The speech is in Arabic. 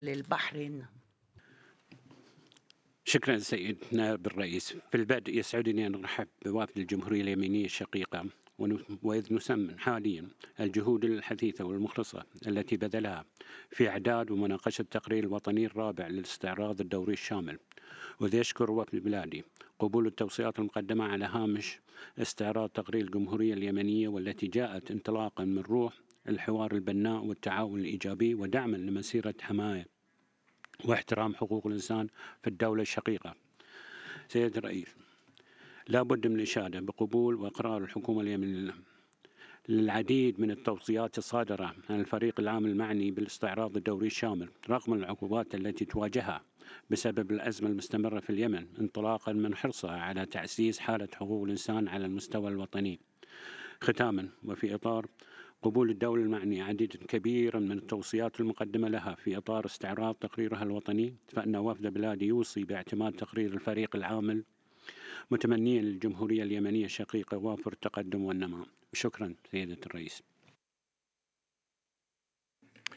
للبحرين. شكرا سيد نائب الرئيس. في البدء يسعدني أن أرحب بوفد الجمهورية اليمنية الشقيقة، وإذ نسمن حاليا الجهود الحثيثة والمخلصة التي بذلها في إعداد ومناقشة التقرير الوطني الرابع للاستعراض الدوري الشامل، وإذ يشكر وفد بلادي قبول التوصيات المقدمة على هامش استعراض تقرير الجمهورية اليمنية، والتي جاءت انطلاقا من روح الحوار البناء والتعاون الإيجابي ودعما لمسيرة حماية واحترام حقوق الإنسان في الدولة الشقيقة. سيد الرئيس، لا بد من الإشادة بقبول وإقرار الحكومة اليمنية للعديد من التوصيات الصادرة عن الفريق العام المعني بالاستعراض الدوري الشامل، رغم العقوبات التي تواجهها بسبب الأزمة المستمرة في اليمن، انطلاقا من حرصها على تعزيز حالة حقوق الإنسان على المستوى الوطني. ختاما، وفي إطار قبول الدولة المعنية عديد كبيرا من التوصيات المقدمة لها في إطار استعراض تقريرها الوطني، فإن وفد بلادي يوصي باعتماد تقرير الفريق العامل، متمنيا للجمهورية اليمنية الشقيقة وافر التقدم والنماء. شكرا سيدة الرئيس.